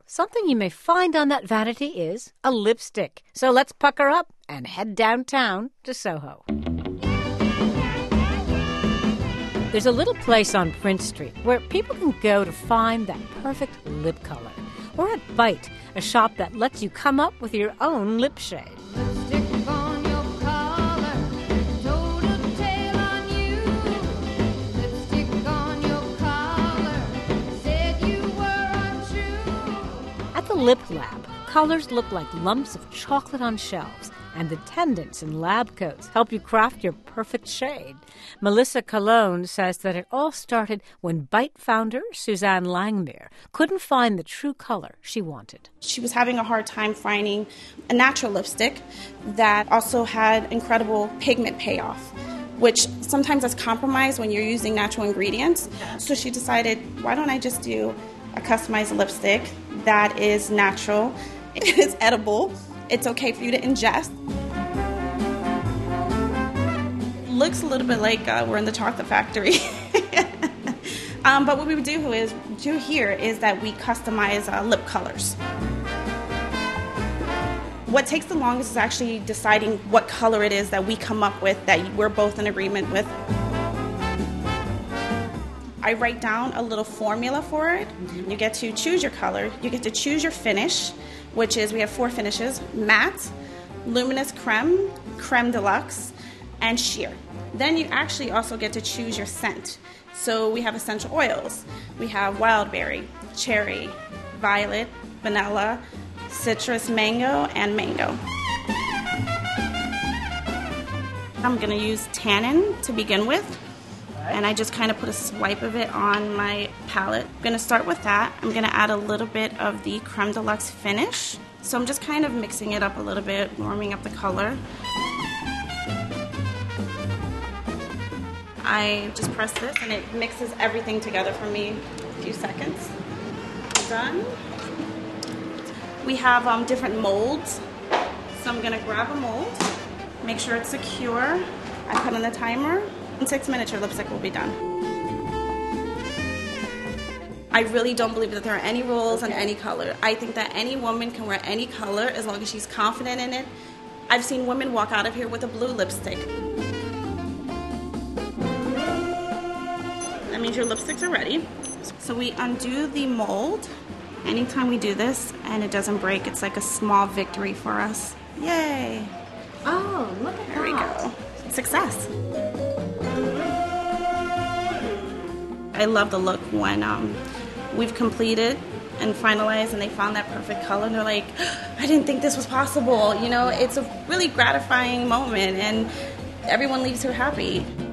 Something you may find on that vanity is a lipstick. So let's pucker up and head downtown to Soho. There's a little place on Prince Street where people can go to find that perfect lip color. Or at Bite, a shop that lets you come up with your own lip shade. Lipstick on your collar, told a tale on you. Lipstick on your collar, said you were untrue. At the Lip Lab, colors look like lumps of chocolate on shelves, and attendants in lab coats help you craft your perfect shade. Melissa Colon says that it all started when Bite founder Suzanne Langmuir couldn't find the true color she wanted. She was having a hard time finding a natural lipstick that also had incredible pigment payoff, which sometimes is compromised when you're using natural ingredients. So she decided, why don't I just do a customized lipstick that is natural, it is edible, it's okay for you to ingest. Looks a little bit like we're in the chocolate factory. But what we would do here is that we customize lip colors. What takes the longest is actually deciding what color it is that we come up with that we're both in agreement with. I write down a little formula for it. You get to choose your color. You get to choose your finish, which is, we have 4 finishes: matte, luminous creme, creme de luxe, and sheer. Then you actually also get to choose your scent. So we have essential oils. We have wild berry, cherry, violet, vanilla, citrus, mango, and mango. I'm going to use tannin to begin with. And I just kind of put a swipe of it on my palette. I'm going to start with that. I'm going to add a little bit of the creme de luxe finish. So I'm just kind of mixing it up a little bit, warming up the color. I just press this and it mixes everything together for me. A few seconds. Done. We have different molds. So I'm going to grab a mold, make sure it's secure. I put on the timer. In 6 minutes, your lipstick will be done. I really don't believe that there are any rules on any color. I think that any woman can wear any color as long as she's confident in it. I've seen women walk out of here with a blue lipstick. That means your lipsticks are ready. So we undo the mold. Anytime we do this and it doesn't break, it's like a small victory for us. Yay! Oh, look at that. There we go. Success. I love the look when we've completed and finalized and they found that perfect color and they're like, I didn't think this was possible. You know, it's a really gratifying moment and everyone leaves here happy.